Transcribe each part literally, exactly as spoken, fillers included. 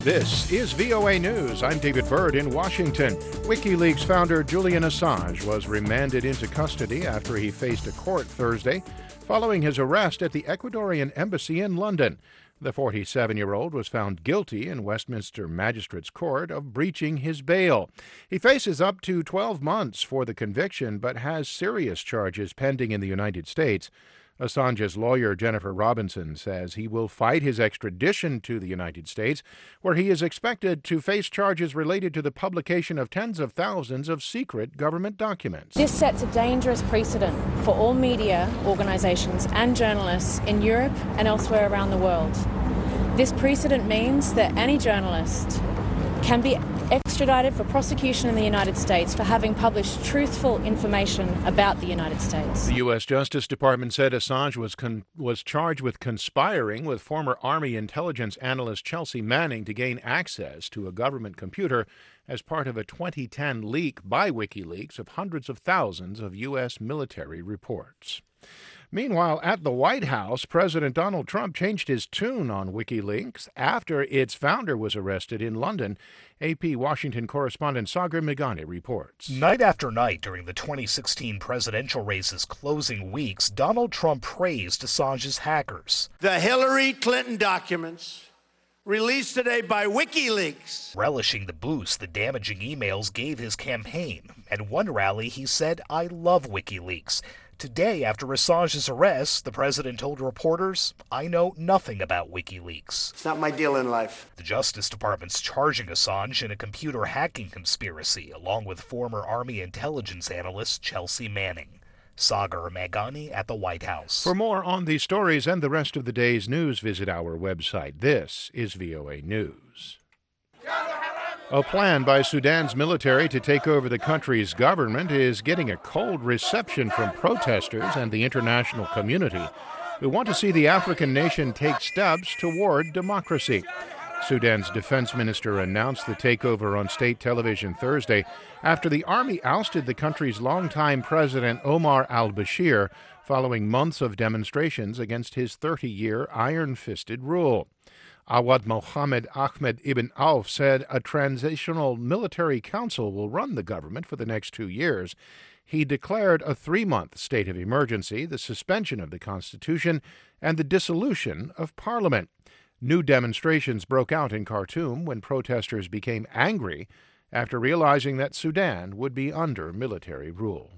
This is V O A News. I'm David Byrd in Washington. WikiLeaks founder Julian Assange was remanded into custody after he faced a court Thursday following his arrest at the Ecuadorian embassy in London. The forty-seven-year-old was found guilty in Westminster Magistrates Court of breaching his bail. He faces up to twelve months for the conviction, but has serious charges pending in the United States. Assange's lawyer, Jennifer Robinson, says he will fight his extradition to the United States, where he is expected to face charges related to the publication of tens of thousands of secret government documents. This sets a dangerous precedent for all media organizations and journalists in Europe and elsewhere around the world. This precedent means that any journalist can be extradited for prosecution in the United States for having published truthful information about the United States. The U S Justice Department said Assange was con- was charged with conspiring with former Army intelligence analyst Chelsea Manning to gain access to a government computer as part of a twenty ten leak by WikiLeaks of hundreds of thousands of U S military reports. Meanwhile, at the White House, President Donald Trump changed his tune on WikiLeaks after its founder was arrested in London. A P Washington correspondent Sagar Meghani reports. Night after night during the twenty sixteen presidential race's closing weeks, Donald Trump praised Assange's hackers. The Hillary Clinton documents released today by WikiLeaks. Relishing the boost the damaging emails gave his campaign. At one rally, he said, "I love WikiLeaks." Today, after Assange's arrest, the president told reporters, "I know nothing about WikiLeaks." It's not my deal in life. The Justice Department's charging Assange in a computer hacking conspiracy, along with former Army intelligence analyst Chelsea Manning. Sagar Meghani at the White House. For more on these stories and the rest of the day's news, visit our website. This is V O A News. A plan by Sudan's military to take over the country's government is getting a cold reception from protesters and the international community who want to see the African nation take steps toward democracy. Sudan's defense minister announced the takeover on state television Thursday after the army ousted the country's longtime president Omar al-Bashir following months of demonstrations against his thirty-year iron-fisted rule. Awad Mohammed Ahmed Ibn Auf said a transitional military council will run the government for the next two years. He declared a three-month state of emergency, the suspension of the Constitution, and the dissolution of Parliament. New demonstrations broke out in Khartoum when protesters became angry after realizing that Sudan would be under military rule.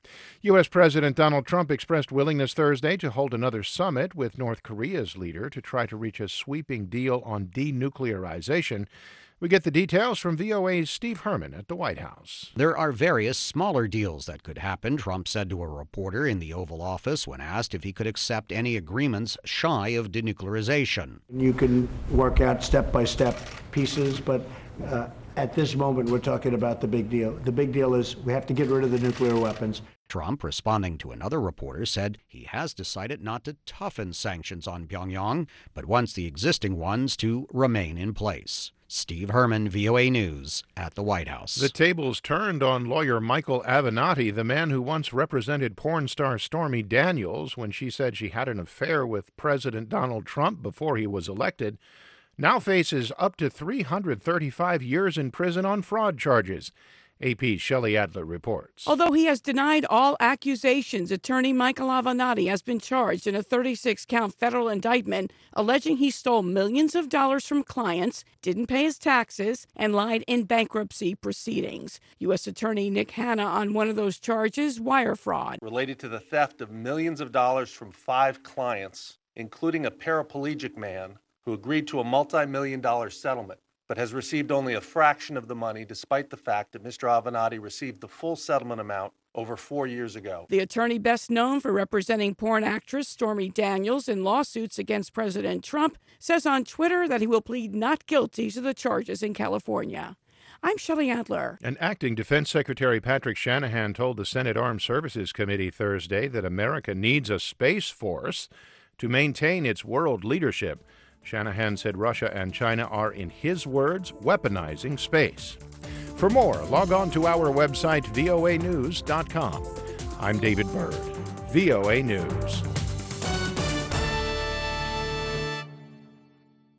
U S. President Donald Trump expressed willingness Thursday to hold another summit with North Korea's leader to try to reach a sweeping deal on denuclearization. We get the details from V O A's Steve Herman at the White House. There are various smaller deals that could happen, Trump said to a reporter in the Oval Office when asked if he could accept any agreements shy of denuclearization. You can work out step-by-step pieces, but uh, at this moment we're talking about the big deal. The big deal is we have to get rid of the nuclear weapons. Trump, responding to another reporter, said he has decided not to toughen sanctions on Pyongyang, but wants the existing ones to remain in place. Steve Herman, V O A News, at the White House. The tables turned on lawyer Michael Avenatti, the man who once represented porn star Stormy Daniels when she said she had an affair with President Donald Trump before he was elected, now faces up to three hundred thirty-five years in prison on fraud charges. A P's Shelley Adler reports. Although he has denied all accusations, attorney Michael Avenatti has been charged in a thirty-six count federal indictment alleging he stole millions of dollars from clients, didn't pay his taxes, and lied in bankruptcy proceedings. U S. Attorney Nick Hanna on one of those charges, wire fraud. Related to the theft of millions of dollars from five clients, including a paraplegic man who agreed to a multi-million dollar settlement, but has received only a fraction of the money, despite the fact that Mister Avenatti received the full settlement amount over four years ago. The attorney best known for representing porn actress Stormy Daniels in lawsuits against President Trump says on Twitter that he will plead not guilty to the charges in California. I'm Shelley Adler. And acting Defense Secretary Patrick Shanahan told the Senate Armed Services Committee Thursday that America needs a space force to maintain its world leadership. Shanahan said Russia and China are, in his words, weaponizing space. For more, log on to our website, V O A news dot com. I'm David Byrd, V O A News.